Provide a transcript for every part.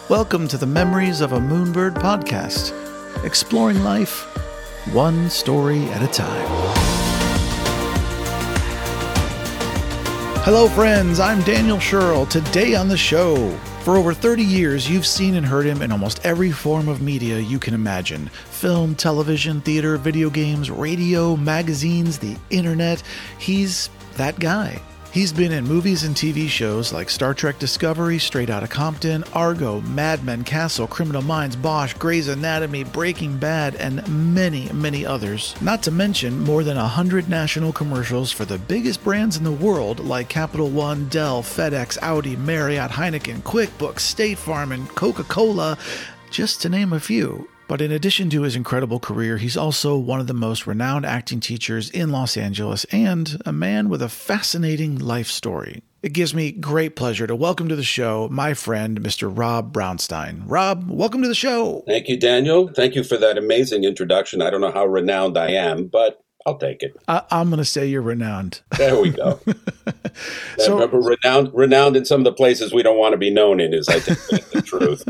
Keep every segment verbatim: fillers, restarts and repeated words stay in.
Welcome to the Memories of a Moonbird podcast, exploring life one story at a time. Hello friends, I'm Daniel Sherrill. Today on the show, for over thirty years, you've seen and heard him in almost every form of media you can imagine. Film, television, theater, video games, radio, magazines, the internet. He's that guy. He's been in movies and T V shows like Star Trek Discovery, Straight Outta Compton, Argo, Mad Men, Castle, Criminal Minds, Bosch, Grey's Anatomy, Breaking Bad, and many, many others. Not to mention more than one hundred national commercials for the biggest brands in the world like Capital One, Dell, FedEx, Audi, Marriott, Heineken, QuickBooks, State Farm, and Coca-Cola, just to name a few. But in addition to his incredible career, he's also one of the most renowned acting teachers in Los Angeles and a man with a fascinating life story. It gives me great pleasure to welcome to the show my friend, Mister Rob Brownstein. Rob, welcome to the show. Thank you, Daniel. Thank you for that amazing introduction. I don't know how renowned I am, but I'll take it. I- I'm going to say you're renowned. There we go. so, remember, renowned, renowned in some of the places we don't want to be known in is, I think, the truth.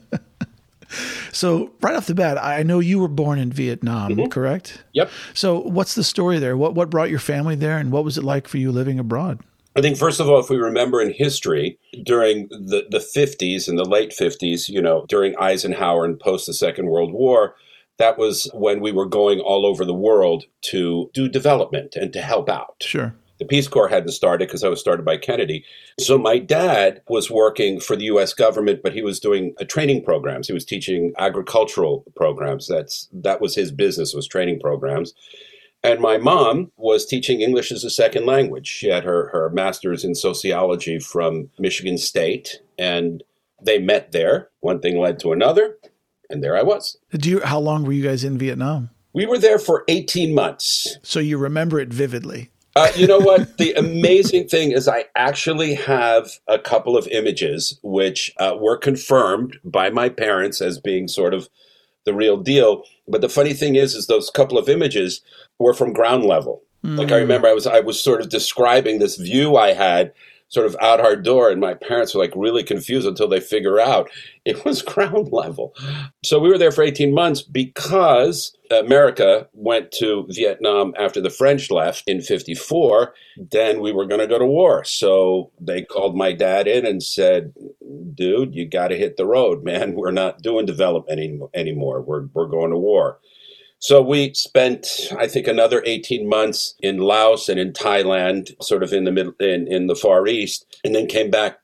So right off the bat, I know you were born in Vietnam, mm-hmm. correct? Yep. So what's the story there? What what brought your family there, and what was it like for you living abroad? I think, first of all, if we remember in history, during the, the fifties and the late fifties, you know, during Eisenhower and post the Second World War, that was when we were going all over the world to do development and to help out. Sure. The Peace Corps hadn't started because I was started by Kennedy. So my dad was working for the U S government, but he was doing uh, training programs. He was teaching agricultural programs. That's that was his business, was training programs. And my mom was teaching English as a second language. She had her, her master's in sociology from Michigan State, and they met there. One thing led to another, and there I was. Do you? How long were you guys in Vietnam? We were there for eighteen months. So you remember it vividly. Uh, you know what? The amazing thing is I actually have a couple of images which uh, were confirmed by my parents as being sort of the real deal. But the funny thing is, is those couple of images were from ground level. Mm. Like I remember I was I was sort of describing this view I had sort of out our door, and my parents were like really confused until they figure out it was ground level. So we were there for eighteen months because America went to Vietnam after the French left in fifty-four. Then we were going to go to war. So they called my dad in and said, dude, you got to hit the road, man. We're not doing development any, anymore. We're we're going to war. So we spent, I think, another eighteen months in Laos and in Thailand, sort of in the middle, in, in the Far East, and then came back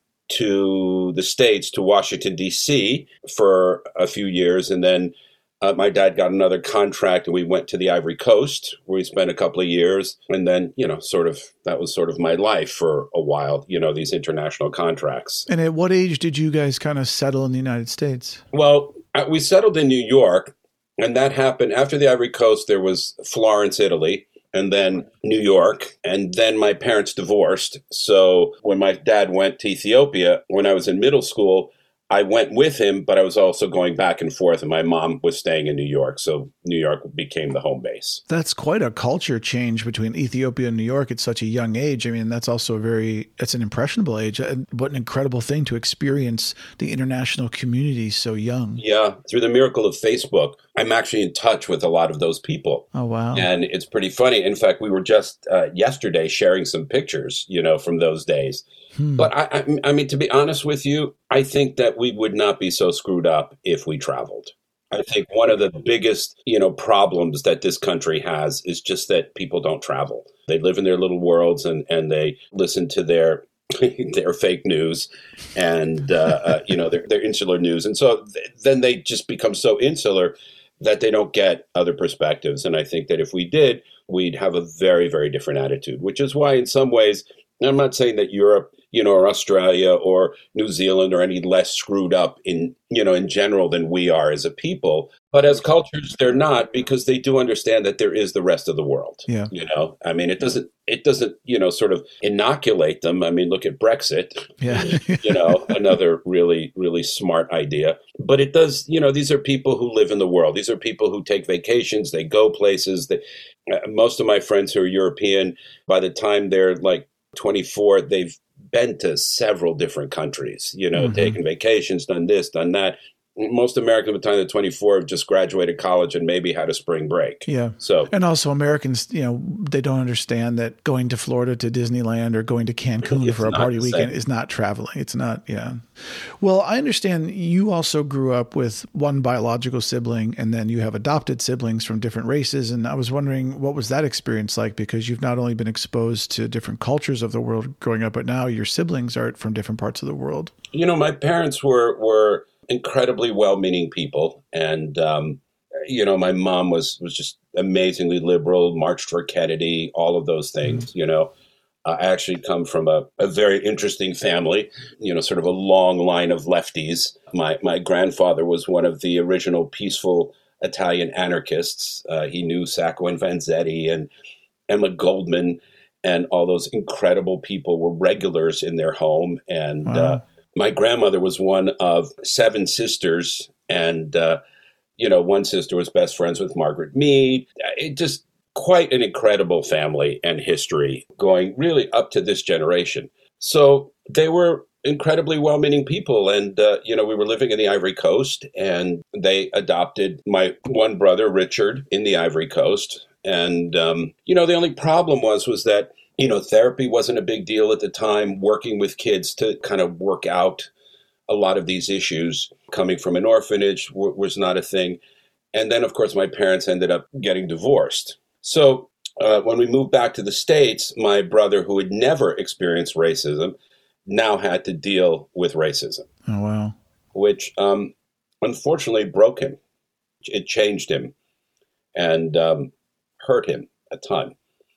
to the States, to Washington, D C for a few years. And then uh, my dad got another contract and we went to the Ivory Coast, where we spent a couple of years. And then, you know, sort of, that was sort of my life for a while, you know, these international contracts. And at what age did you guys kind of settle in the United States? Well, we settled in New York. And that happened after the Ivory Coast. There was Florence, Italy, and then New York. And then my parents divorced. So when my dad went to Ethiopia, when I was in middle school, I went with him, but I was also going back and forth, and my mom was staying in New York. So New York became the home base. That's quite a culture change between Ethiopia and New York at such a young age. I mean, that's also a very, it's an impressionable age. What an incredible thing to experience the international community so young. Yeah. Through the miracle of Facebook, I'm actually in touch with a lot of those people. Oh, wow. And it's pretty funny. In fact, we were just uh, yesterday sharing some pictures, you know, from those days. Hmm. But I, I, I mean, to be honest with you, I think that we would not be so screwed up if we traveled. I think one of the biggest, you know, problems that this country has is just that people don't travel. They live in their little worlds and, and they listen to their their fake news and, uh, uh, you know, their, their insular news. And so th- then they just become so insular that they don't get other perspectives. And I think that if we did, we'd have a very, very different attitude, which is why in some ways, I'm not saying that Europe, you know, or Australia or New Zealand are any less screwed up in, you know, in general than we are as a people. But as cultures, they're not, because they do understand that there is the rest of the world. Yeah. You know, I mean, it doesn't, it doesn't, you know, sort of inoculate them. I mean, look at Brexit. Yeah. You know, another really, really smart idea. But it does, you know, these are people who live in the world. These are people who take vacations. They go places. They, uh, most of my friends who are European, by the time they're like twenty-four, they've been to several different countries, you know, Mm-hmm. taken vacations, done this, done that. Most Americans by the time they're twenty-four have just graduated college and maybe had a spring break. Yeah. So, and also Americans, you know, they don't understand that going to Florida to Disneyland or going to Cancun It's for a not party the weekend same. is not traveling. It's not. Yeah. Well, I understand you also grew up with one biological sibling and then you have adopted siblings from different races. And I was wondering, what was that experience like? Because you've not only been exposed to different cultures of the world growing up, but now your siblings are from different parts of the world. you know, my parents were, were incredibly well-meaning people. And, um, you know, my mom was, was just amazingly liberal, marched for Kennedy, all of those things, mm-hmm. you know. Uh, I actually come from a, a very interesting family, you know, sort of a long line of lefties. My my grandfather was one of the original peaceful Italian anarchists. Uh, he knew Sacco and Vanzetti and Emma Goldman, and all those incredible people were regulars in their home. And wow. uh, my grandmother was one of seven sisters, and uh, you know, one sister was best friends with Margaret Mead. It just quite an incredible family and history going really up to this generation. So they were incredibly well-meaning people. And, uh, you know, we were living in the Ivory Coast and they adopted my one brother, Richard, in the Ivory Coast. And, um, you know, the only problem was, was that, you know, therapy wasn't a big deal at the time. Working with kids to kind of work out a lot of these issues coming from an orphanage w- was not a thing. And then, of course, my parents ended up getting divorced. So uh, when we moved back to the States, my brother, who had never experienced racism, now had to deal with racism. Oh, wow. Which um, unfortunately broke him. It changed him and um, hurt him a ton.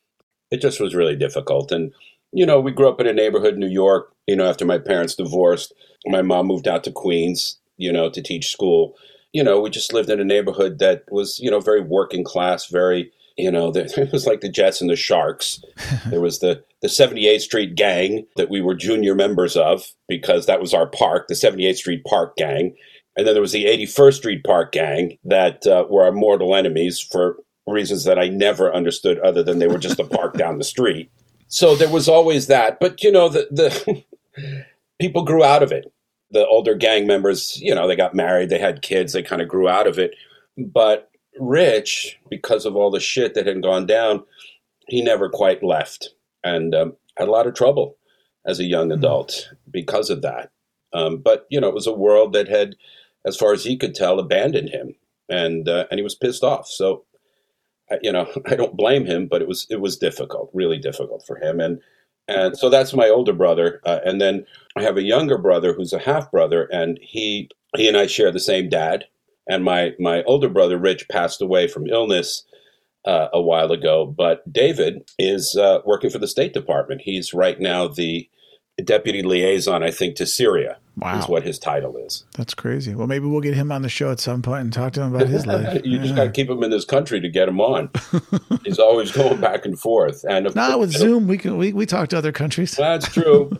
It just was really difficult. And, you know, we grew up in a neighborhood in New York. You know, after my parents divorced, my mom moved out to Queens, you know, to teach school. You know, we just lived in a neighborhood that was, you know, very working class, very... You know, it was like the Jets and the Sharks. There was the, the seventy-eighth Street gang that we were junior members of because that was our park, the seventy-eighth Street Park gang. And then there was the eighty-first Street Park gang that uh, were our mortal enemies for reasons that I never understood other than they were just a park down the street. So there was always that. But, you know, the, the people grew out of it. The older gang members, you know, they got married, they had kids, they kind of grew out of it. But Rich, because of all the shit that had gone down, he never quite left and um, had a lot of trouble as a young adult because of that. Um, but, you know, it was a world that had, as far as he could tell, abandoned him and uh, and he was pissed off. So, uh, you know, I don't blame him, but it was it was difficult, really difficult for him. And and so that's my older brother. Uh, and then I have a younger brother who's a half brother, and he he and I share the same dad. And my, my older brother, Rich, passed away from illness uh, a while ago. But David is uh, working for the State Department. He's right now the deputy liaison, I think, to Syria. Wow. Is what his title is. That's crazy. Well, maybe we'll get him on the show at some point and talk to him about his life. you yeah. just got to keep him in this country to get him on. He's always going back and forth. And of nah, course, with Zoom, we can we, we talk to other countries. That's true.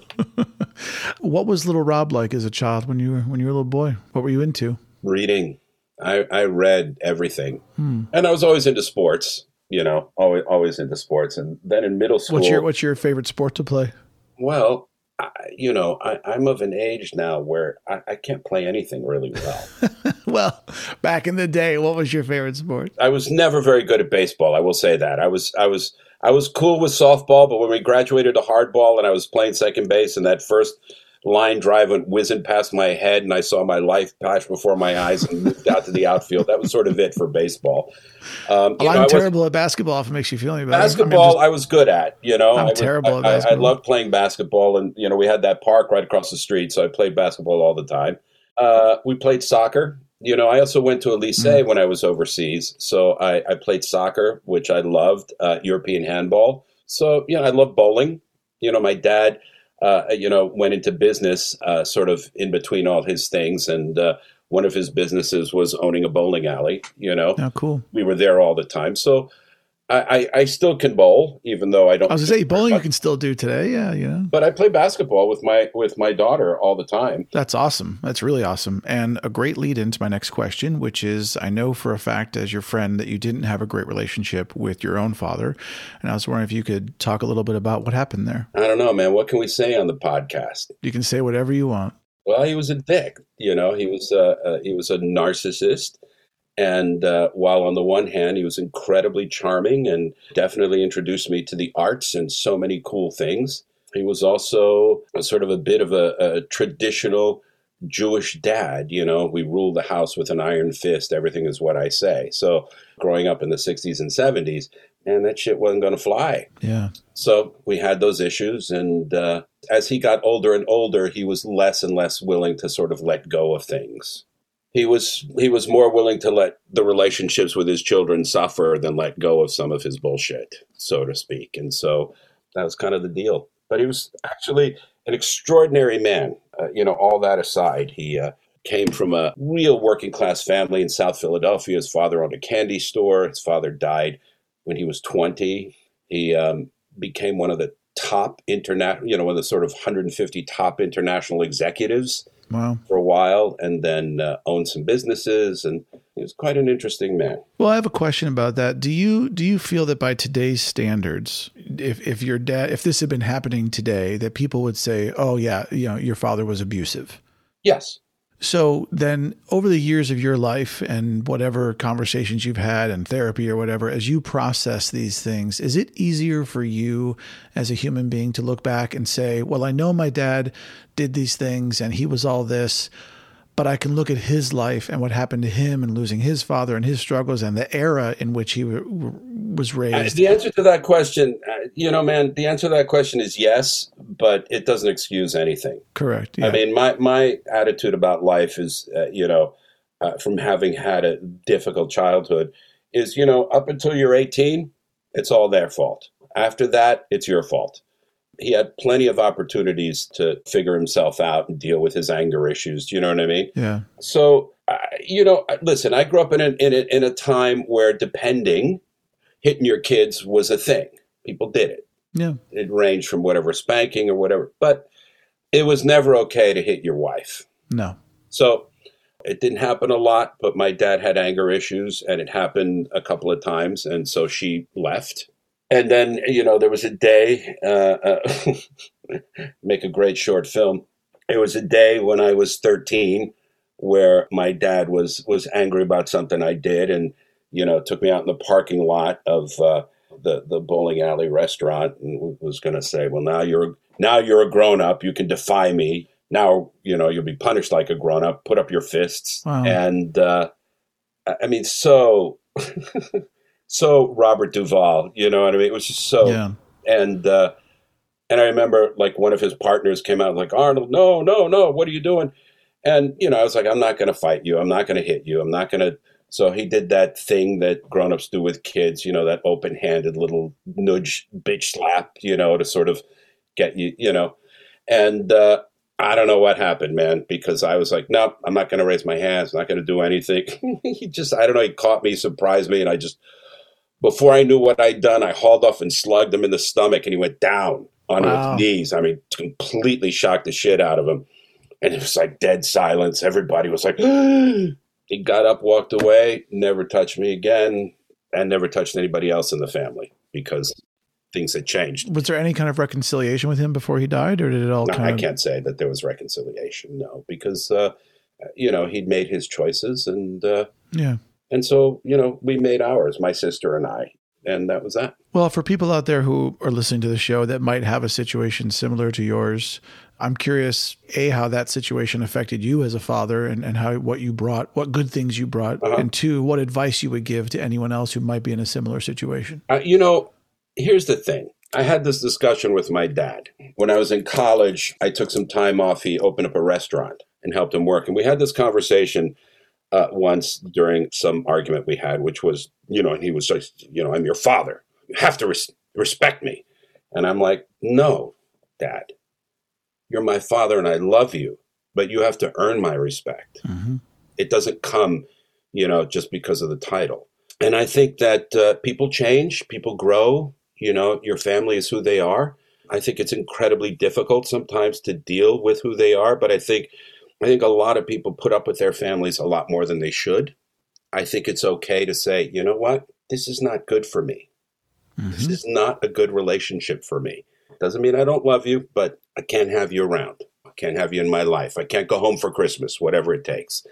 What was little Rob like as a child when you were when you were a little boy? What were you into? Reading. I, I read everything. Hmm. And I was always into sports, you know, always always into sports. And then in middle school. What's your what's your favorite sport to play? Well, I, you know, I, I'm of an age now where I, I can't play anything really well. Well, back in the day, what was your favorite sport? I was never very good at baseball. I will say that. I was I was I was cool with softball, but when we graduated to hardball and I was playing second base and that first line drive went whizzing past my head and I saw my life pass before my eyes and moved out to the outfield. That was sort of it for baseball. Um, well, know, I'm terrible at basketball if it makes you feel any better. Basketball, I, mean, just, I was good at, you know. I'm I was, terrible I, at basketball. I, I loved playing basketball and, you know, we had that park right across the street, so I played basketball all the time. Uh, we played soccer. You know, I also went to a lycée mm. when I was overseas, so I, I played soccer, which I loved, uh, European handball. So, you know, I love bowling. You know, my dad... Uh, you know, went into business uh, sort of in between all his things. And uh, one of his businesses was owning a bowling alley, you know. Oh, cool. We were there all the time. So I, I, I still can bowl, even though I don't. I was gonna say bowling you can still do today. Yeah, yeah. But I play basketball with my with my daughter all the time. That's awesome. That's really awesome. And a great lead into my next question, which is, I know for a fact as your friend that you didn't have a great relationship with your own father. And I was wondering if you could talk a little bit about what happened there. I don't know, man. What can we say on the podcast? You can say whatever you want. Well, he was a dick. You know, he was a, uh, he was a narcissist. And uh, while on the one hand, he was incredibly charming and definitely introduced me to the arts and so many cool things, he was also a sort of a bit of a, a traditional Jewish dad. You know, we rule the house with an iron fist. Everything is what I say. So growing up in the sixties and seventies, man, that shit wasn't going to fly. Yeah. So we had those issues. And uh, as he got older and older, he was less and less willing to sort of let go of things. He was he was more willing to let the relationships with his children suffer than let go of some of his bullshit, so to speak. And so that was kind of the deal. But he was actually an extraordinary man. Uh, you know, all that aside, he uh, came from a real working class family in South Philadelphia. His father owned a candy store. His father died when he was twenty. He um, became one of the top international, you know, one of the sort of one hundred fifty top international executives. Wow. For a while, and then uh, owned some businesses, and he was quite an interesting man. Well, I have a question about that. Do you do you feel that by today's standards, if if your dad, if this had been happening today, that people would say, "Oh yeah, you know, your father was abusive"? Yes. So then over the years of your life and whatever conversations you've had and therapy or whatever, as you process these things, is it easier for you as a human being to look back and say, well, I know my dad did these things and he was all this, but I can look at his life and what happened to him and losing his father and his struggles and the era in which he w- w- was raised? Uh, the answer to that question, uh, you know, man, the answer to that question is yes, but it doesn't excuse anything. Correct. Yeah. I mean, my, my attitude about life is, uh, you know, uh, from having had a difficult childhood is, you know, up until you're eighteen, it's all their fault. After that, it's your fault. He had plenty of opportunities to figure himself out and deal with his anger issues. Do you know what I mean? Yeah. So, uh, you know, listen, I grew up in a, in, a, in a time where depending, hitting your kids was a thing. People did it. Yeah. It ranged from whatever, spanking or whatever. But it was never okay to hit your wife. No. So it didn't happen a lot, but my dad had anger issues and it happened a couple of times. And so she left. And then, you know, there was a day, uh, uh, make a great short film. It was a day when I was thirteen where my dad was was angry about something I did and, you know, took me out in the parking lot of uh, the, the bowling alley restaurant and was going to say, well, now you're now you're a grown up. You can defy me. Now, you know, you'll be punished like a grown up. Put up your fists. Wow. And uh, I mean, so... So Robert Duvall, you know what I mean? It was just so, yeah. and uh, and I remember like one of his partners came out like, Arnold, no, no, no, what are you doing? And, you know, I was like, I'm not going to fight you. I'm not going to hit you. I'm not going to. So he did that thing that grown-ups do with kids, you know, that open-handed little nudge, bitch slap, you know, to sort of get you, you know. And uh, I don't know what happened, man, because I was like, no, I'm not going to raise my hands. I'm not going to do anything. He just, I don't know, he caught me, surprised me, and I just... Before I knew what I'd done, I hauled off and slugged him in the stomach, and he went down on Wow. his knees. I mean, completely shocked the shit out of him. And it was like dead silence. Everybody was like, he got up, walked away, never touched me again, and never touched anybody else in the family because things had changed. Was there any kind of reconciliation with him before he died, or did it all No, kind I of... can't say that there was reconciliation, no, because, uh, you know, he'd made his choices, and... Uh, Yeah. And so, you know, we made ours, my sister and I, and that was that. Well, for people out there who are listening to the show that might have a situation similar to yours, I'm curious, A, how that situation affected you as a father and, and how what you brought, what good things you brought, Uh-huh. and two, what advice you would give to anyone else who might be in a similar situation. Uh, you know, here's the thing. I had this discussion with my dad. When I was in college, I took some time off. He opened up a restaurant and helped him work. And we had this conversation Uh, once during some argument we had, which was, you know, and he was just, you know, I'm your father. You have to res- respect me. And I'm like, no, Dad, you're my father and I love you, but you have to earn my respect. Mm-hmm. It doesn't come, you know, just because of the title. And I think that uh, people change, people grow, you know, your family is who they are. I think it's incredibly difficult sometimes to deal with who they are, but I think I think a lot of people put up with their families a lot more than they should. I think it's okay to say, you know what, this is not good for me. Mm-hmm. This is not a good relationship for me. Doesn't mean I don't love you, but I can't have you around. I can't have you in my life. I can't go home for Christmas, whatever it takes.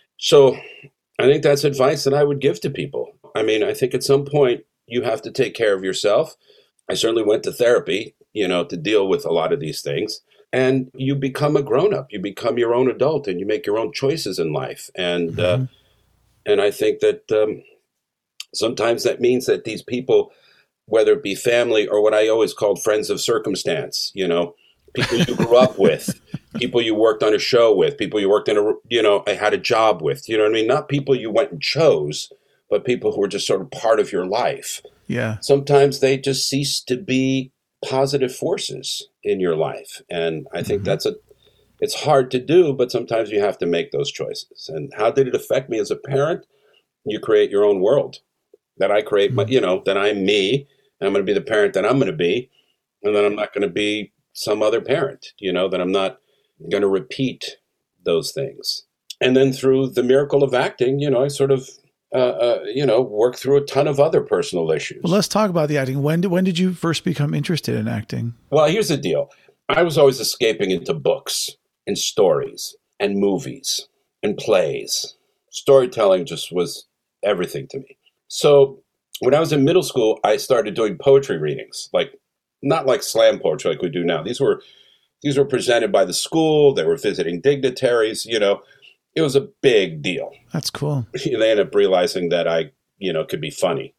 So I think that's advice that I would give to people. I mean, I think at some point you have to take care of yourself. I certainly went to therapy, you know, to deal with a lot of these things. And you become a grown-up. You become your own adult, and you make your own choices in life. And mm-hmm. uh, and I think that um, sometimes that means that these people, whether it be family or what I always called friends of circumstance, you know, people you grew up with, people you worked on a show with, people you worked in a, you know, had a job with, you know what I mean? Not people you went and chose, but people who were just sort of part of your life. Yeah. Sometimes they just cease to be positive forces in your life. And I think mm-hmm. that's a, it's hard to do, but sometimes you have to make those choices. And how did it affect me as a parent? You create your own world. That I create, mm-hmm. you know, that I'm me, and I'm going to be the parent that I'm going to be, and then I'm not going to be some other parent, you know, that I'm not going to repeat those things. And then through the miracle of acting, you know, I sort of, uh, uh, you know, work through a ton of other personal issues. Well, let's talk about the acting. When did, when did you first become interested in acting? Well, here's the deal. I was always escaping into books and stories and movies and plays. Storytelling just was everything to me. So when I was in middle school, I started doing poetry readings, like not like slam poetry like we do now. These were these were presented by the school. They were visiting dignitaries. You know, it was a big deal. That's cool. They ended up realizing that I, you know, could be funny.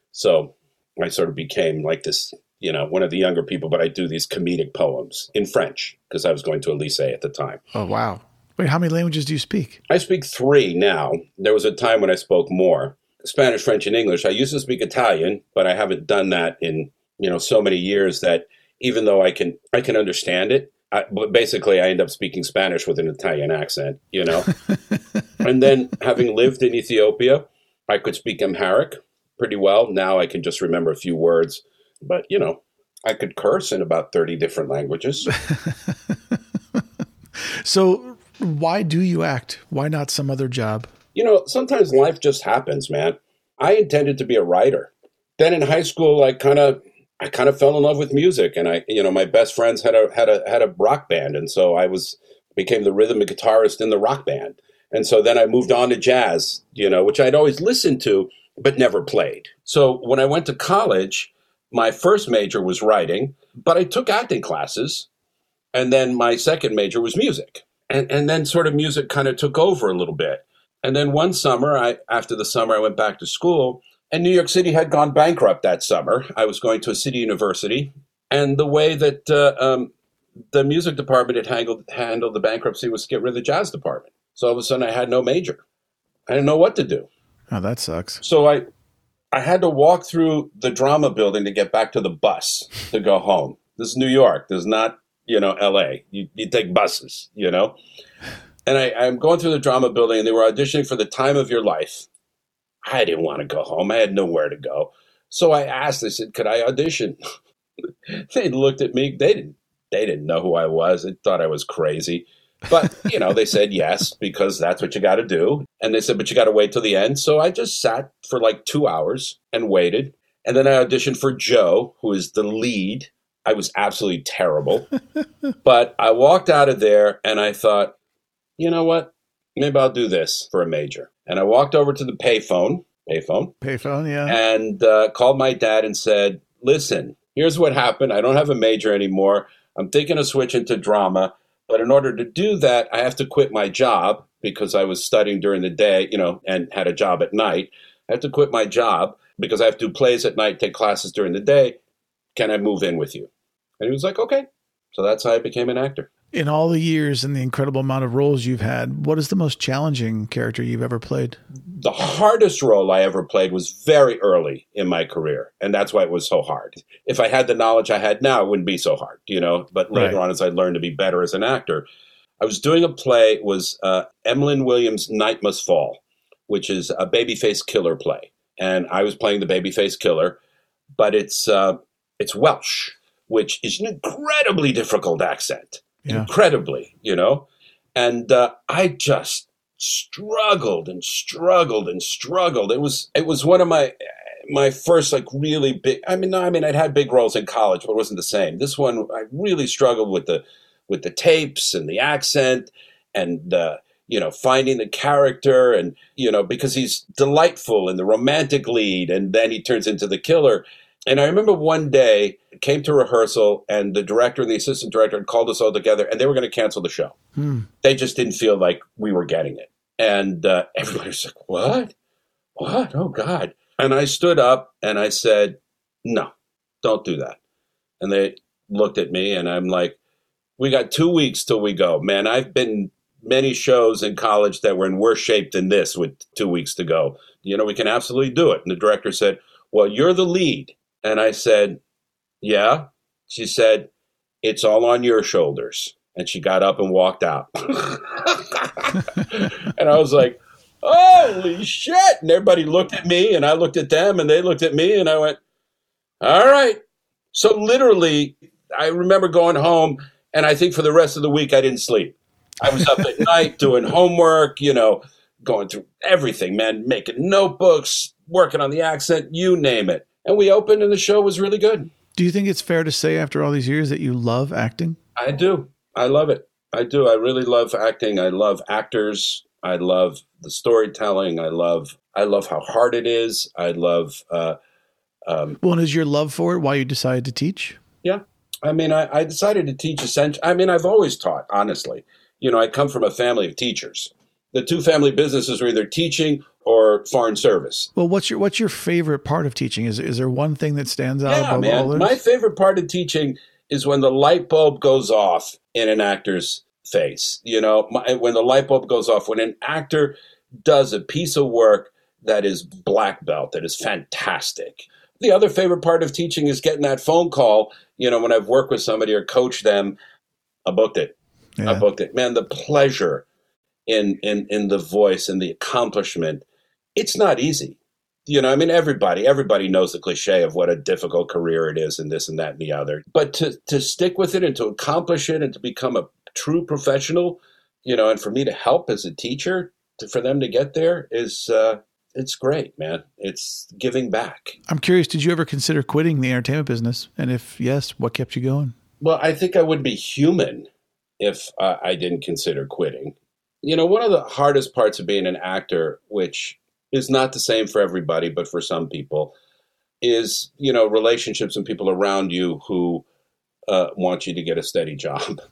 So I sort of became like this, you know, one of the younger people, but I do these comedic poems in French because I was going to a lycée at the time. Oh, wow. Wait, how many languages do you speak? I speak three now. There was a time when I spoke more. Spanish, French, and English. I used to speak Italian, but I haven't done that in, you know, so many years that even though I can I can understand it, I, but basically I end up speaking Spanish with an Italian accent, you know. And then having lived in Ethiopia, I could speak Amharic pretty well. Now I can just remember a few words, but, you know, I could curse in about thirty different languages. So why do you act? Why not some other job? You know, sometimes life just happens, man. I intended to be a writer. Then in high school, I kind of, I kind of fell in love with music, and I, you know, my best friends had a had a had a rock band, and so I was became the rhythm guitarist in the rock band, and so then I moved on to jazz, you know, which I'd always listened to but never played. So when I went to college, my first major was writing, but I took acting classes, and then my second major was music, and and then sort of music kind of took over a little bit. And then one summer, I after the summer, I went back to school, and New York City had gone bankrupt that summer. I was going to a city university, and the way that uh, um, the music department had handled, handled the bankruptcy was to get rid of the jazz department. So all of a sudden, I had no major. I didn't know what to do. Oh, that sucks. So I, I had to walk through the drama building to get back to the bus to go home. This is New York. This is not, you know, L A. You, you take buses, you know. And I, I'm going through the drama building, and they were auditioning for The Time of Your Life. I didn't want to go home. I had nowhere to go. So I asked, I said, could I audition? They looked at me. They didn't, they didn't know who I was. They thought I was crazy. But, you know, they said yes, because that's what you got to do. And they said, but you got to wait till the end. So I just sat for like two hours and waited. And then I auditioned for Joe, who is the lead. I was absolutely terrible. But I walked out of there, and I thought, you know what? Maybe I'll do this for a major. And I walked over to the payphone, payphone, payphone, yeah, and uh, called my dad and said, listen, here's what happened. I don't have a major anymore. I'm thinking of switching to drama. But in order to do that, I have to quit my job because I was studying during the day, you know, and had a job at night. I have to quit my job because I have to do plays at night, take classes during the day. Can I move in with you? And he was like, okay. So that's how I became an actor. In all the years and the incredible amount of roles you've had, what is the most challenging character you've ever played? The hardest role I ever played was very early in my career, and that's why it was so hard. If I had the knowledge I had now, it wouldn't be so hard, you know. But later right. on, as I learned to be better as an actor, I was doing a play. It was uh, Emlyn Williams' Night Must Fall, which is a babyface killer play. and I was playing the babyface killer, but it's uh, it's Welsh, which is an incredibly difficult accent, Yeah. incredibly, you know, and uh, I just struggled and struggled and struggled. It was it was one of my my first like really big. I mean, no, I mean, I'd had big roles in college, but it wasn't the same. This one, I really struggled with the with the tapes and the accent and. Uh, you know, finding the character and, you know, because he's delightful in the romantic lead and then he turns into the killer. And I remember one day came to rehearsal and the director and the assistant director had called us all together and they were going to cancel the show. Hmm. They just didn't feel like we were getting it. And uh, everybody was like, what? What? Oh, God. And I stood up and I said, no, don't do that. And they looked at me and I'm like, we got two weeks till we go. Man, I've been many shows in college that were in worse shape than this with two weeks to go. You know, we can absolutely do it. And the director said, well, you're the lead. And I said, yeah. She said, it's all on your shoulders. And she got up and walked out. And I was like, holy shit. And everybody looked at me and I looked at them and they looked at me and I went, all right. So literally, I remember going home and I think for the rest of the week, I didn't sleep. I was up at night doing homework, you know, going through everything, man, making notebooks, working on the accent, you name it. And we opened and the show was really good. Do you think it's fair to say after all these years that you love acting? I do. I love it. I do. I really love acting. I love actors. I love the storytelling. I love I love how hard it is. I love... Uh, um, well, and is your love for it why you decided to teach? Yeah. I mean, I, I decided to teach essentially. I mean, I've always taught, honestly. You know, I come from a family of teachers. The two family businesses are either teaching or foreign service. Well, what's your what's your favorite part of teaching? Is is there one thing that stands out yeah, above man. all others? My favorite part of teaching is when the light bulb goes off in an actor's face. You know, my, when the light bulb goes off, when an actor does a piece of work that is black belt, that is fantastic. The other favorite part of teaching is getting that phone call. You know, when I've worked with somebody or coached them, I booked it. Yeah. I booked it. Man, the pleasure in, in, in the voice and the accomplishment, it's not easy. You know, I mean, everybody, everybody knows the cliche of what a difficult career it is and this and that and the other. But to, to stick with it and to accomplish it and to become a true professional, you know, and for me to help as a teacher, to, for them to get there is, uh, it's great, man. It's giving back. I'm curious, did you ever consider quitting the entertainment business? And if yes, what kept you going? Well, I think I would be human if uh, I didn't consider quitting. You know, one of the hardest parts of being an actor, which is not the same for everybody, but for some people, is, you know, relationships and people around you who uh, want you to get a steady job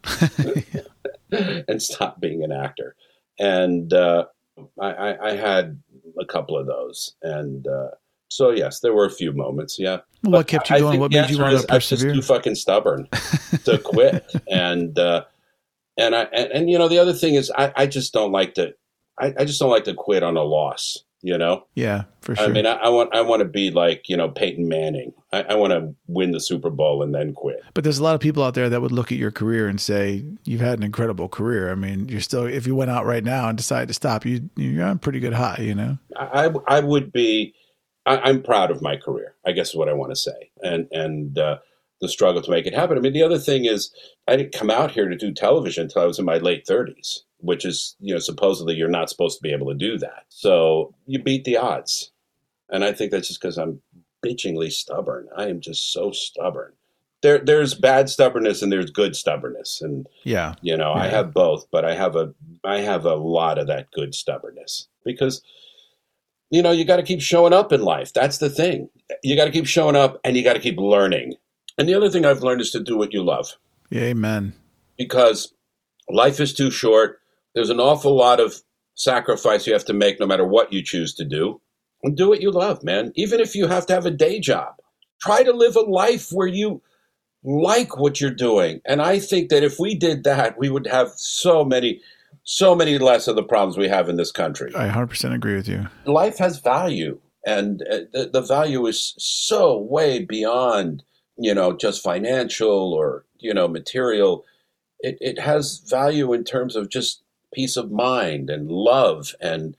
and stop being an actor. And uh, I, I, I had a couple of those. And uh, so, yes, there were a few moments, yeah. Well, what kept you going? What made you want to persevere? I was just too fucking stubborn to quit. And, uh, And I and, and you know the other thing is I, I just don't like to I, I just don't like to quit on a loss, you know? Yeah, for sure. I mean I, I want I want to be like, you know, Peyton Manning. I, I want to win the Super Bowl and then quit. But there's a lot of people out there that would look at your career and say, you've had an incredible career. I mean, you're still if you went out right now and decided to stop, you you're on a pretty good high, you know? I I would be I, I'm proud of my career, I guess is what I want to say. And and uh the struggle to make it happen. I mean, the other thing is I didn't come out here to do television until I was in my late thirties, which is, you know, supposedly you're not supposed to be able to do that. So you beat the odds. And I think that's just because I'm bitchingly stubborn. I am just so stubborn. There, there's bad stubbornness and there's good stubbornness. And, yeah, you know, yeah. I have both, but I have a, I have a lot of that good stubbornness because, you know, you got to keep showing up in life. That's the thing. You got to keep showing up and you got to keep learning. And the other thing I've learned is to do what you love. Yeah, amen. Because life is too short. There's an awful lot of sacrifice you have to make no matter what you choose to do. And do what you love, man. Even if you have to have a day job. Try to live a life where you like what you're doing. And I think that if we did that, we would have so many, so many less of the problems we have in this country. I one hundred percent agree with you. Life has value. And the, the value is so way beyond, you know, just financial or, you know, material. It, it has value in terms of just peace of mind and love and,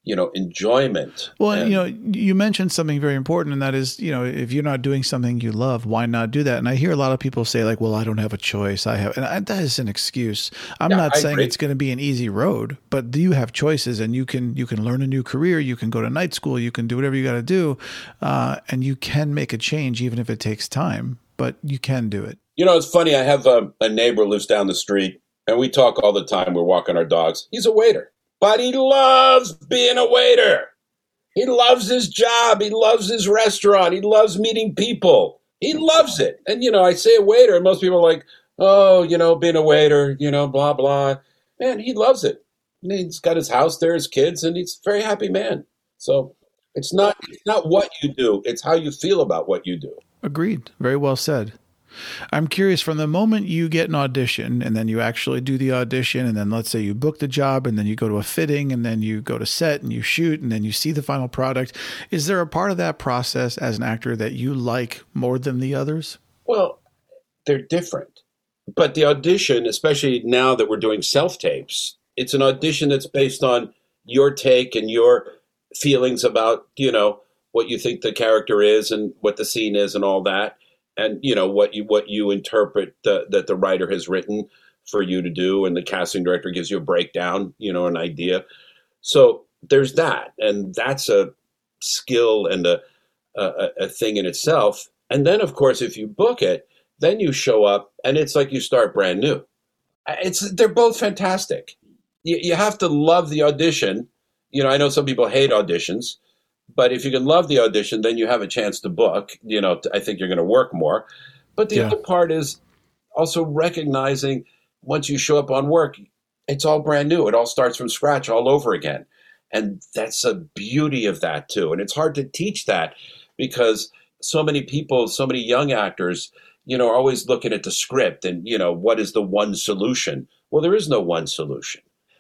you know, enjoyment. Well, and, you know, you mentioned something very important, and that is, you know, if you're not doing something you love, why not do that? And I hear a lot of people say like, well, I don't have a choice. I have, and I, that is an excuse. I'm Yeah, not I saying agree. it's going to be an easy road, but you have choices, and you can, you can learn a new career. You can go to night school. You can do whatever you got to do. Uh, and you can make a change, even if it takes time, but you can do it. You know, it's funny. I have a, a neighbor who lives down the street, and we talk all the time. We're walking our dogs. He's a waiter, but he loves being a waiter. He loves his job. He loves his restaurant. He loves meeting people. He loves it. And, you know, I say a waiter, and most people are like, oh, you know, being a waiter, you know, blah, blah. Man, he loves it. And he's got his house there, his kids, and he's a very happy man. So it's not, it's not what you do. It's how you feel about what you do. Agreed. Very well said. I'm curious, from the moment you get an audition and then you actually do the audition, and then let's say you book the job, and then you go to a fitting, and then you go to set and you shoot, and then you see the final product. Is there a part of that process as an actor that you like more than the others? Well, they're different. But the audition, especially now that we're doing self-tapes, it's an audition that's based on your take and your feelings about, you know, what you think the character is and what the scene is and all that. And, you know, what you what you interpret the, that the writer has written for you to do, and the casting director gives you a breakdown, you know, an idea. So there's that, and that's a skill and a, a a thing in itself. And then, of course, if you book it, then you show up, and it's like you start brand new. It's they're both fantastic. You, you have to love the audition. You know, I know some people hate auditions. But if you can love the audition, then you have a chance to book. You know, I think you're going to work more. But the Yeah. other part is also recognizing once you show up on work, it's all brand new. It all starts from scratch all over again. And that's a beauty of that too. And it's hard to teach that because so many people, so many young actors, you know, are always looking at the script and, you know, what is the one solution? Well, there is no one solution.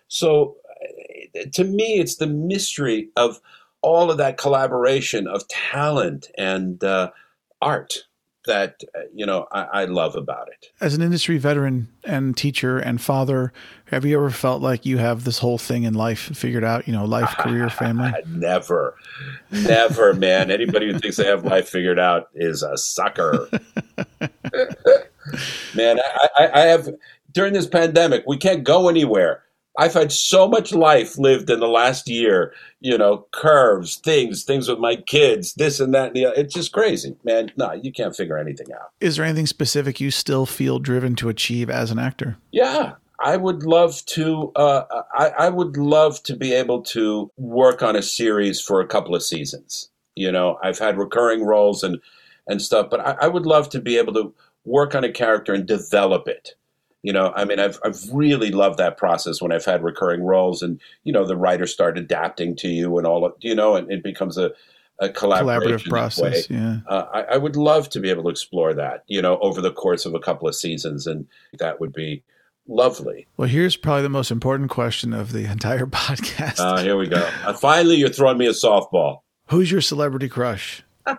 So to me, it's the mystery of all of that collaboration of talent and uh, art that, uh, you know, I, I love about it. As an industry veteran and teacher and father, have you ever felt like you have this whole thing in life figured out, you know, life, career, family? Never, never, man. Anybody who thinks they have life figured out is a sucker. Man, I, I, I have, during this pandemic, we can't go anywhere. I've had so much life lived in the last year, you know, curves, things, things with my kids, this and that. And the other. It's just crazy, man. No, you can't figure anything out. Is there anything specific you still feel driven to achieve as an actor? Yeah, I would love to, uh, I, I would love to be able to work on a series for a couple of seasons. You know, I've had recurring roles and, and stuff, but I, I would love to be able to work on a character and develop it. You know, I mean, I've I've really loved that process when I've had recurring roles, and you know, the writers start adapting to you and all of, you know, and it becomes a, a collaborative process. Way. Yeah, uh, I, I would love to be able to explore that, you know, over the course of a couple of seasons, and that would be lovely. Well, here's probably the most important question of the entire podcast. Uh, here we go. Uh, finally, you're throwing me a softball. Who's your celebrity crush?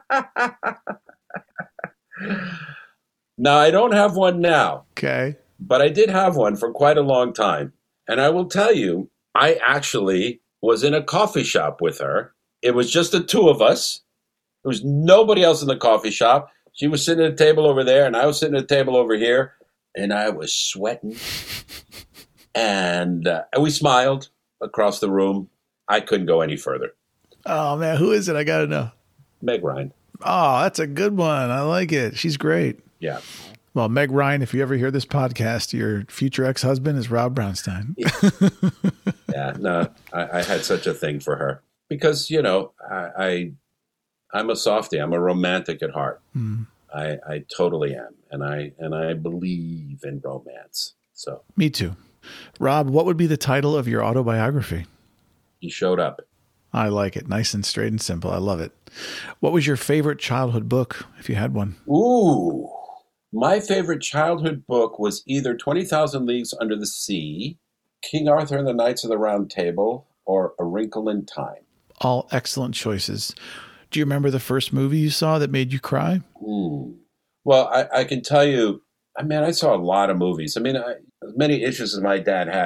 Now, I don't have one now. Okay. But I did have one for quite a long time. And I will tell you, I actually was in a coffee shop with her. It was just the two of us. There was nobody else in the coffee shop. She was sitting at a table over there, and I was sitting at a table over here. And I was sweating. and, uh, and we smiled across the room. I couldn't go any further. Oh, man. Who is it? I got to know. Meg Ryan. Oh, that's a good one. I like it. She's great. Yeah. Well, Meg Ryan, if you ever hear this podcast, your future ex-husband is Rob Brownstein. yeah, no, I, I had such a thing for her because, you know, I, I, I'm a softie. I'm a romantic at heart. Mm. I, I totally am. And I, and I believe in romance. So me too. Rob, what would be the title of your autobiography? He Showed Up. I like it. Nice and straight and simple. I love it. What was your favorite childhood book, if you had one? Ooh. My favorite childhood book was either twenty thousand Leagues Under the Sea, King Arthur and the Knights of the Round Table, or A Wrinkle in Time. All excellent choices. Do you remember the first movie you saw that made you cry? Hmm. Well, I, I can tell you, I mean, I saw a lot of movies. I mean, I, as many issues as my dad had,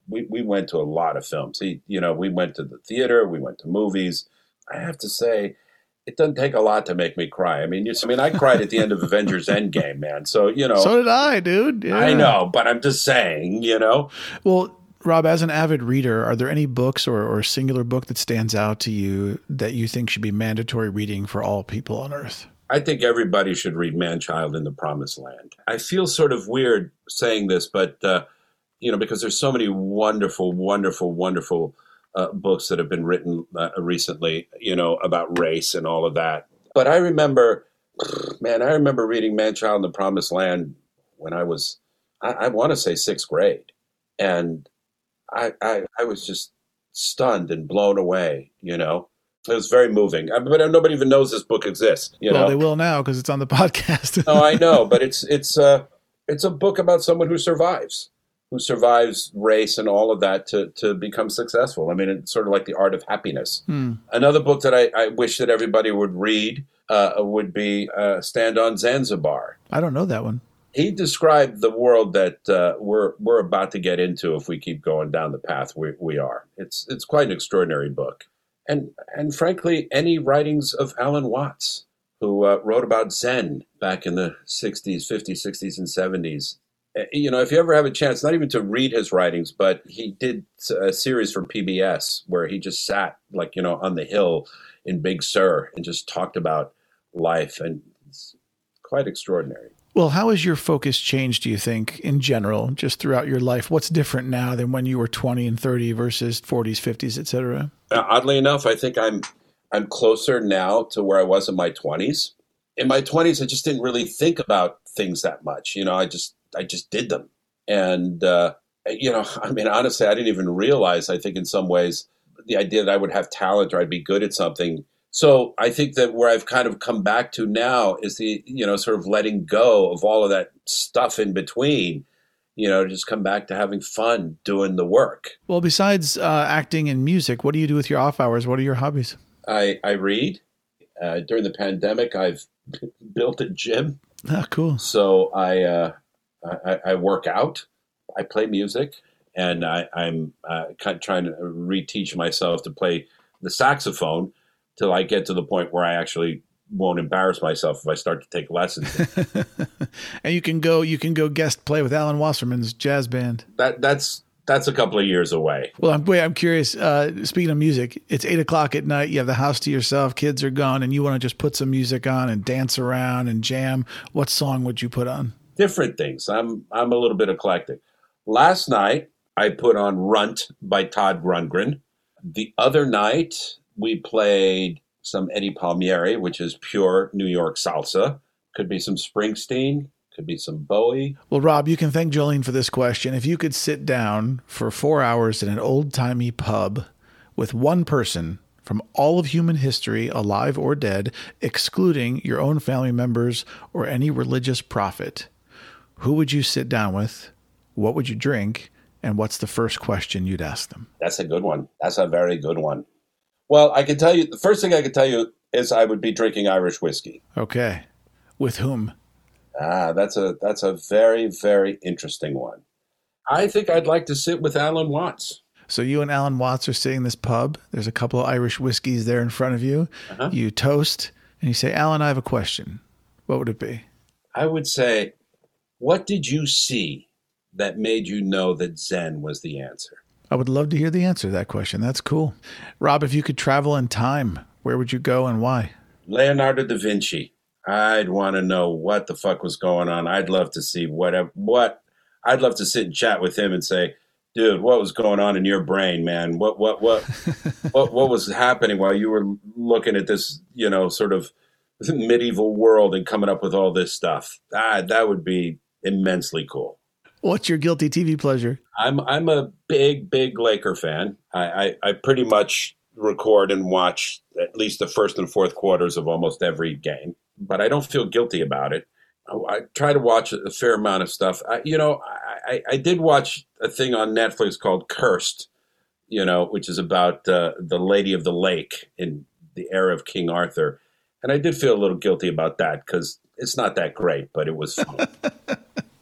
we, we went to a lot of films. He, you know, we went to the theater, we went to movies. I have to say, it doesn't take a lot to make me cry. I mean, you, I mean, I cried at the end of Avengers Endgame, man. So, you know. So did I, dude. Yeah. I know, but I'm just saying, you know. Well, Rob, as an avid reader, are there any books or, or a singular book that stands out to you that you think should be mandatory reading for all people on Earth? I think everybody should read Man-Child in the Promised Land. I feel sort of weird saying this, but, uh, you know, because there's so many wonderful, wonderful, wonderful uh, books that have been written uh, recently, you know, about race and all of that. But I remember, man, I remember reading Man-Child in the Promised Land when I was, I, I want to say sixth grade. And I, I, I was just stunned and blown away, you know. It was very moving. I, but nobody even knows this book exists, you well, know. They will now because it's on the podcast. No, I know, but it's it's uh, it's a book about someone who survives, who survives race and all of that to to become successful. I mean, it's sort of like The Art of Happiness. Hmm. Another book that I, I wish that everybody would read uh, would be uh, Stand on Zanzibar. I don't know that one. He described the world that uh, we're we're about to get into if we keep going down the path we, we are. It's it's quite an extraordinary book. And and frankly, any writings of Alan Watts, who uh, wrote about Zen back in the sixties, fifties, sixties, and seventies. You know, if you ever have a chance, not even to read his writings, but he did a series for P B S where he just sat, like, you know, on the hill in Big Sur and just talked about life. And it's quite extraordinary. Well, how has your focus changed, do you think, in general, just throughout your life? What's different now than when you were twenty and thirty versus forties, fifties, et cetera? Uh, oddly enough, I think I'm I'm closer now to where I was in my twenties. In my twenties, I just didn't really think about things that much. You know, I just I just did them. And, uh, you know, I mean, honestly, I didn't even realize, I think in some ways, the idea that I would have talent or I'd be good at something. So I think that where I've kind of come back to now is the, you know, sort of letting go of all of that stuff in between, you know, just come back to having fun doing the work. Well, besides uh, acting and music, what do you do with your off hours? What are your hobbies? I, I read. Uh, during the pandemic, I've built a gym. Ah, cool. So I, uh, I, I work out, I play music, and I, I'm uh, kind of trying to reteach myself to play the saxophone till I get to the point where I actually won't embarrass myself if I start to take lessons. And you can go, you can go guest play with Alan Wasserman's jazz band. That that's that's a couple of years away. Well, I'm wait, I'm curious. Uh, speaking of music, it's eight o'clock at night. You have the house to yourself. Kids are gone, and you want to just put some music on and dance around and jam. What song would you put on? Different things. I'm I'm a little bit eclectic. Last night I put on Runt by Todd Rundgren. The other night we played some Eddie Palmieri, which is pure New York salsa. Could be some Springsteen, could be some Bowie. Well, Rob, you can thank Jolene for this question. If you could sit down for four hours in an old-timey pub with one person from all of human history, alive or dead, excluding your own family members or any religious prophet, who would you sit down with? What would you drink? And what's the first question you'd ask them? That's a good one. That's a very good one. Well, I can tell you, the first thing I can tell you is I would be drinking Irish whiskey. Okay. With whom? Ah, that's a that's a very, very interesting one. I think I'd like to sit with Alan Watts. So you and Alan Watts are sitting in this pub. There's a couple of Irish whiskeys there in front of you. Uh-huh. You toast and you say, Alan, I have a question. What would it be? I would say, what did you see that made you know that Zen was the answer? I would love to hear the answer to that question. That's cool. Rob, if you could travel in time, where would you go and why? Leonardo da Vinci. I'd want to know what the fuck was going on. I'd love to see what, what, I'd love to sit and chat with him and say, dude, what was going on in your brain, man? What, what, what, what, what was happening while you were looking at this, you know, sort of medieval world and coming up with all this stuff? Ah, that would be immensely cool. What's your guilty T V pleasure? I'm I'm a big, big Laker fan. I, I, I pretty much record and watch at least the first and fourth quarters of almost every game, but I don't feel guilty about it. I try to watch a fair amount of stuff. I, you know, I, I did watch a thing on Netflix called Cursed, you know, which is about uh, the Lady of the Lake in the era of King Arthur. And I did feel a little guilty about that because it's not that great, but it was fun.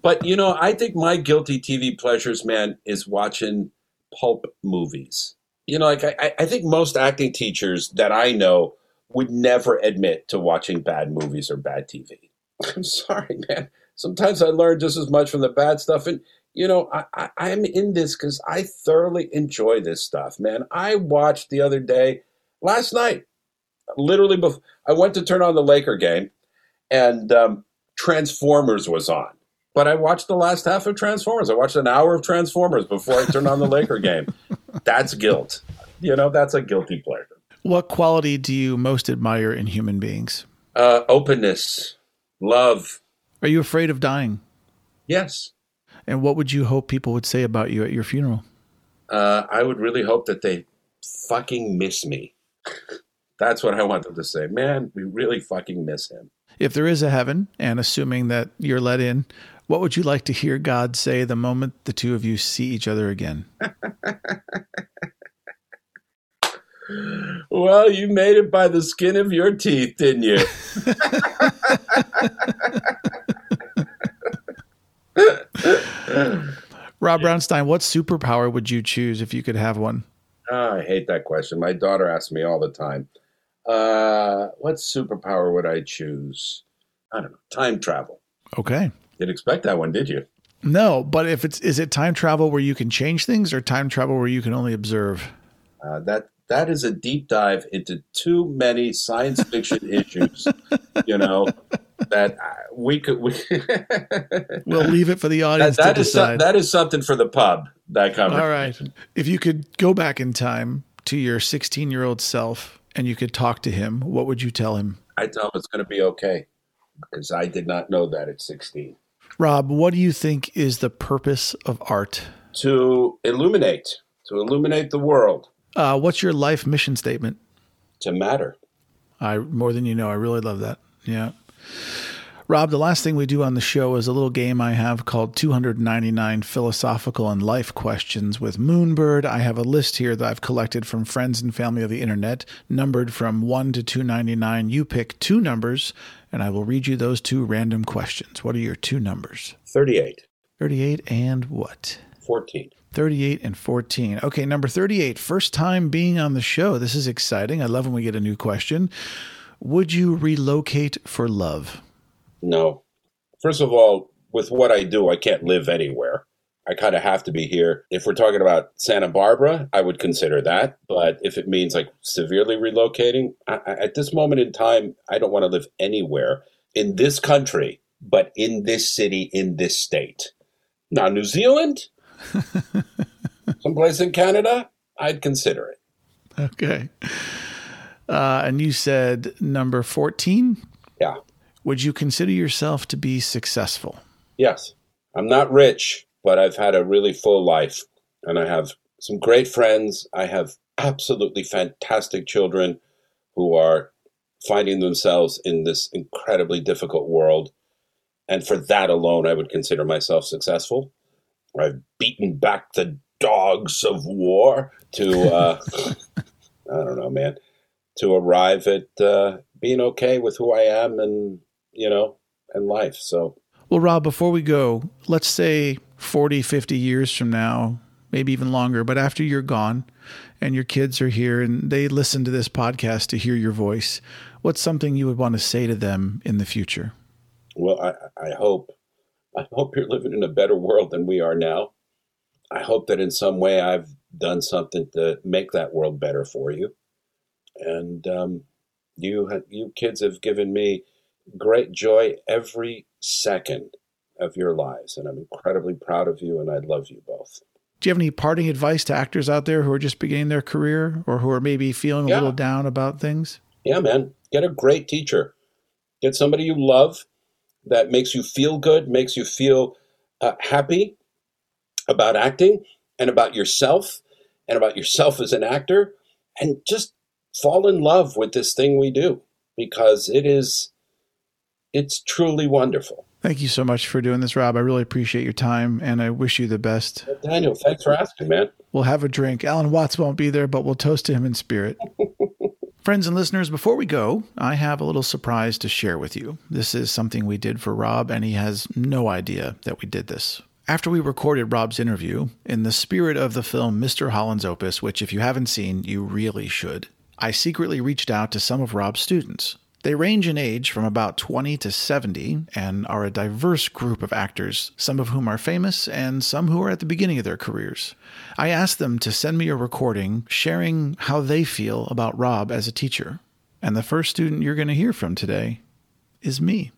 But, you know, I think my guilty T V pleasures, man, is watching pulp movies. You know, like I, I think most acting teachers that I know would never admit to watching bad movies or bad T V. I'm sorry, man. Sometimes I learn just as much from the bad stuff. And, you know, I, I, I'm in this because I thoroughly enjoy this stuff, man. I watched the other day, last night, literally, before, I went to turn on the Laker game, and um, Transformers was on. But I watched the last half of Transformers. I watched an hour of Transformers before I turned on the Laker game. That's guilt. You know, that's a guilty pleasure. What quality do you most admire in human beings? Uh, openness, love. Are you afraid of dying? Yes. And what would you hope people would say about you at your funeral? Uh, I would really hope that they fucking miss me. That's what I want them to say. Man, we really fucking miss him. If there is a heaven, and assuming that you're let in, what would you like to hear God say the moment the two of you see each other again? Well, you made it by the skin of your teeth, didn't you? Rob Brownstein, what superpower would you choose if you could have one? Oh, I hate that question. My daughter asks me all the time. Uh, what superpower would I choose? I don't know. Time travel. Okay. Didn't expect that one, did you? No, but if it's is it time travel where you can change things, or time travel where you can only observe? Uh, that that is a deep dive into too many science fiction issues. You know that we could. We we'll leave it for the audience that, that to is decide. Some, that is something for the pub. That conversation. All right. If you could go back in time to your sixteen-year-old self and you could talk to him, what would you tell him? I tell him it's going to be okay, because I did not know that at sixteen. Rob, what do you think is the purpose of art? To illuminate, to illuminate the world. Uh, what's your life mission statement? To matter. I more than you know. I really love that. Yeah. Rob, the last thing we do on the show is a little game I have called two hundred ninety-nine Philosophical and Life Questions with Moonbird. I have a list here that I've collected from friends and family of the internet, numbered from one to two ninety-nine. You pick two numbers, and I will read you those two random questions. What are your two numbers? thirty-eight. thirty-eight and what? fourteen. thirty-eight and fourteen. Okay, number thirty-eight, first time being on the show. This is exciting. I love when we get a new question. Would you relocate for love? No. First of all, with what I do, I can't live anywhere. I kind of have to be here. If we're talking about Santa Barbara, I would consider that. But if it means like severely relocating, I, I, at this moment in time, I don't want to live anywhere in this country, but in this city, in this state. Now, New Zealand, someplace in Canada, I'd consider it. Okay. Uh, and you said number fourteen? Yeah. Would you consider yourself to be successful? Yes. I'm not rich, but I've had a really full life, and I have some great friends. I have absolutely fantastic children who are finding themselves in this incredibly difficult world. And for that alone, I would consider myself successful. I've beaten back the dogs of war to, uh, I don't know, man, to arrive at uh, being okay with who I am and, you know, and life. So, well, Rob, before we go, let's say forty, fifty years from now, maybe even longer, but after you're gone and your kids are here and they listen to this podcast to hear your voice, what's something you would want to say to them in the future? Well, I, I hope, I hope you're living in a better world than we are now. I hope that in some way I've done something to make that world better for you. And um, you, ha- you kids have given me great joy every second of your lives. And I'm incredibly proud of you, and I love you both. Do you have any parting advice to actors out there who are just beginning their career or who are maybe feeling a yeah. little down about things? Yeah, man. Get a great teacher. Get somebody you love that makes you feel good, makes you feel uh, happy about acting and about yourself and about yourself as an actor, and just fall in love with this thing we do, because it is, it's truly wonderful. Thank you so much for doing this, Rob. I really appreciate your time, and I wish you the best. Well, Daniel, thanks for asking, man. We'll have a drink. Alan Watts won't be there, but we'll toast to him in spirit. Friends and listeners, before we go, I have a little surprise to share with you. This is something we did for Rob, and he has no idea that we did this. After we recorded Rob's interview, in the spirit of the film Mister Holland's Opus, which if you haven't seen, you really should, I secretly reached out to some of Rob's students. They range in age from about twenty to seventy and are a diverse group of actors, some of whom are famous and some who are at the beginning of their careers. I asked them to send me a recording sharing how they feel about Rob as a teacher. And the first student you're going to hear from today is me.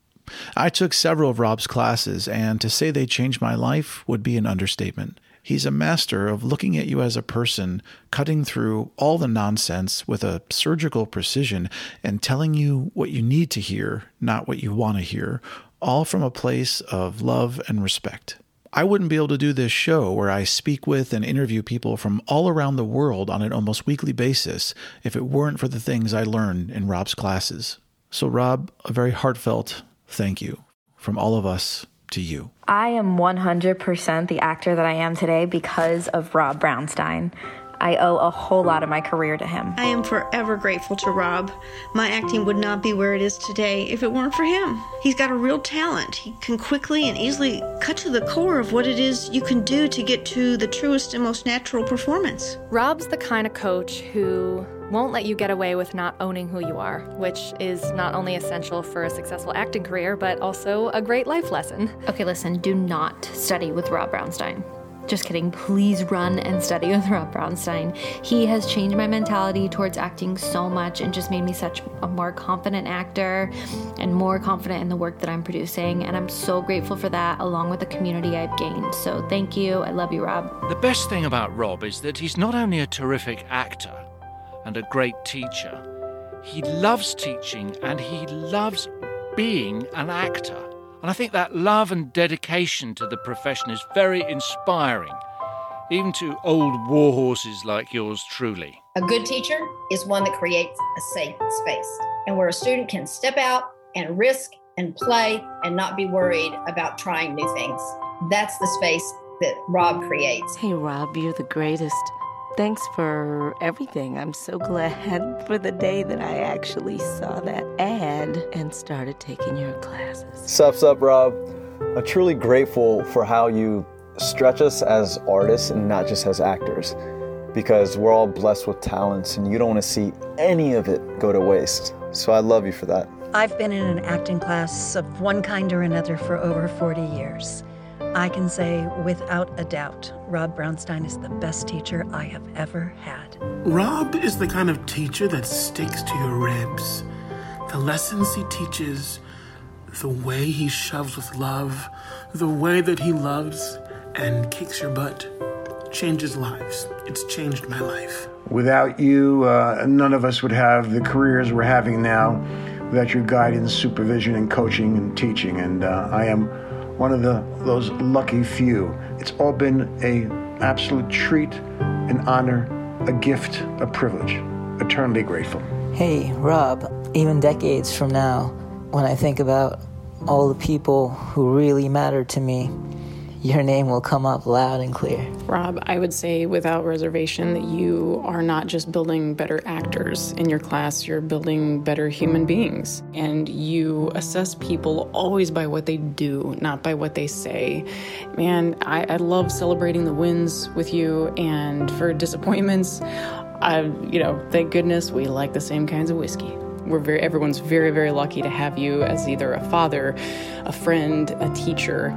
I took several of Rob's classes, and to say they changed my life would be an understatement. He's a master of looking at you as a person, cutting through all the nonsense with a surgical precision and telling you what you need to hear, not what you want to hear, all from a place of love and respect. I wouldn't be able to do this show where I speak with and interview people from all around the world on an almost weekly basis if it weren't for the things I learned in Rob's classes. So Rob, a very heartfelt thank you from all of us to you. I am one hundred percent the actor that I am today because of Rob Brownstein. I owe a whole lot of my career to him. I am forever grateful to Rob. My acting would not be where it is today if it weren't for him. He's got a real talent. He can quickly and easily cut to the core of what it is you can do to get to the truest and most natural performance. Rob's the kind of coach who won't let you get away with not owning who you are, which is not only essential for a successful acting career, but also a great life lesson. Okay, listen, do not study with Rob Brownstein. Just kidding. Please run and study with Rob Brownstein. He has changed my mentality towards acting so much and just made me such a more confident actor and more confident in the work that I'm producing. And I'm so grateful for that, along with the community I've gained. So thank you. I love you, Rob. The best thing about Rob is that he's not only a terrific actor and a great teacher, he loves teaching and he loves being an actor. And I think that love and dedication to the profession is very inspiring, even to old war horses like yours truly. A good teacher is one that creates a safe space, and where a student can step out and risk and play and not be worried about trying new things. That's the space that Rob creates. Hey, Rob, you're the greatest. Thanks for everything. I'm so glad for the day that I actually saw that ad and started taking your classes. Sup, sup, Rob. I'm truly grateful for how you stretch us as artists and not just as actors, because we're all blessed with talents and you don't want to see any of it go to waste. So I love you for that. I've been in an acting class of one kind or another for over forty years. I can say without a doubt, Rob Brownstein is the best teacher I have ever had. Rob is the kind of teacher that sticks to your ribs. The lessons he teaches, the way he shoves with love, the way that he loves and kicks your butt, changes lives. It's changed my life. Without you, uh, none of us would have the careers we're having now, without your guidance, supervision, and coaching and teaching. And uh, I am one of the those lucky few. It's all been a absolute treat, an honor, a gift, a privilege. Eternally grateful. Hey, Rob, even decades from now, when I think about all the people who really matter to me, your name will come up loud and clear. Rob, I would say without reservation that you are not just building better actors in your class, you're building better human beings. And you assess people always by what they do, not by what they say. Man, I, I love celebrating the wins with you, and for disappointments, I, you know, thank goodness we like the same kinds of whiskey. We're very, everyone's very, very lucky to have you as either a father, a friend, a teacher,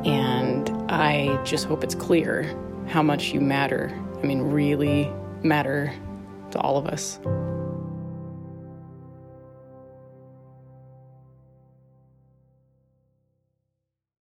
and I just hope it's clear how much you matter. I mean, really matter to all of us.